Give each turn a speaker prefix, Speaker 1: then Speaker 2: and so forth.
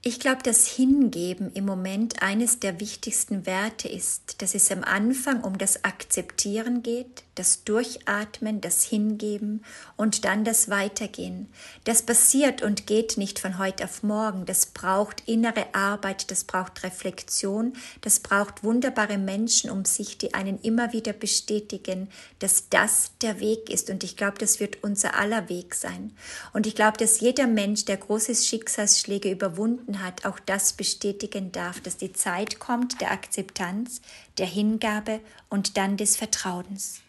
Speaker 1: Ich glaube, dass Hingeben im Moment eines der wichtigsten Werte ist, dass es am Anfang um das Akzeptieren geht, das Durchatmen, das Hingeben und dann das Weitergehen. Das passiert und geht nicht von heute auf morgen. Das braucht innere Arbeit, das braucht Reflexion, das braucht wunderbare Menschen um sich, die einen immer wieder bestätigen, dass das der Weg ist. Und ich glaube, das wird unser aller Weg sein. Und ich glaube, dass jeder Mensch, der große Schicksalsschläge überwunden hat, auch das bestätigen darf, dass die Zeit kommt der Akzeptanz, der Hingabe und dann des Vertrauens.